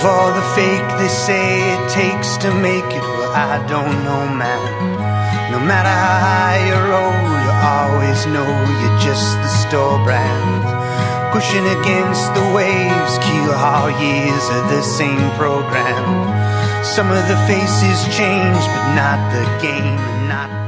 Of all the fake they say it takes to make it, well, I don't know, man. No matter how high you roll, you always know you're just the store brand. Pushing against the waves, keel haul years of the same program. Some of the faces change, but not the game, and not